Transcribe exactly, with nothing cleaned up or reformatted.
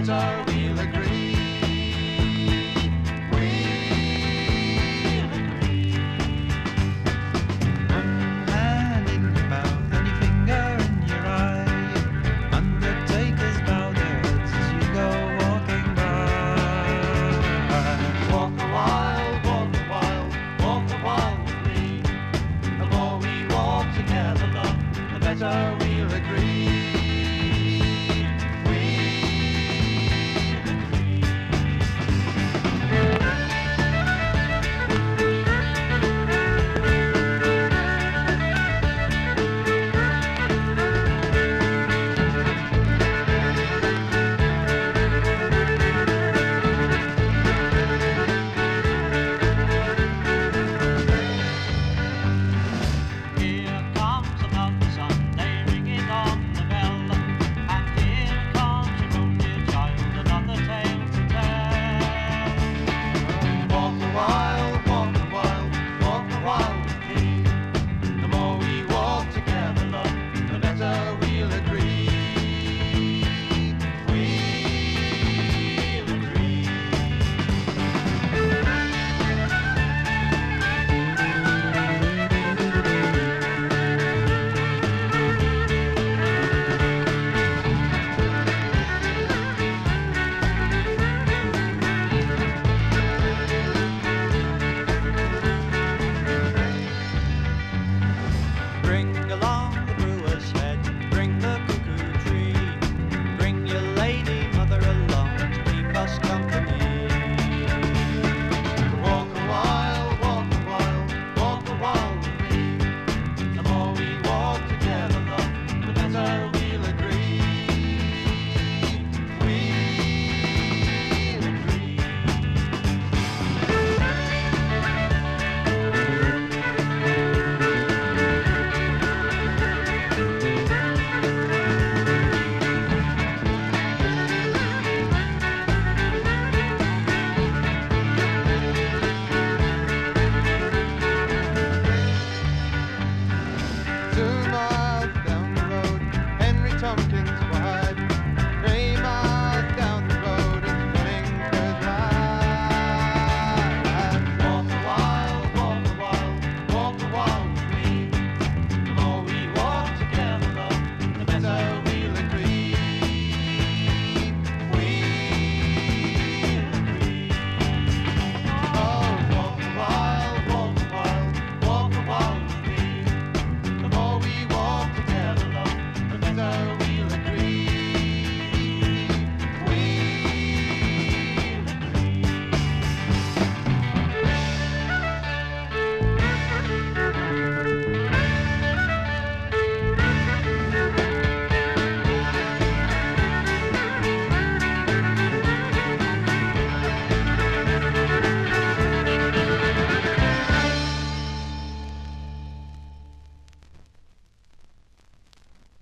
better we'll agree. We'll agree. One hand in your mouth and your finger in your eye. Undertakers bow their heads as you go walking by. Walk a while, walk a while, walk a while with me. The more we walk together, love, the better we'll agree.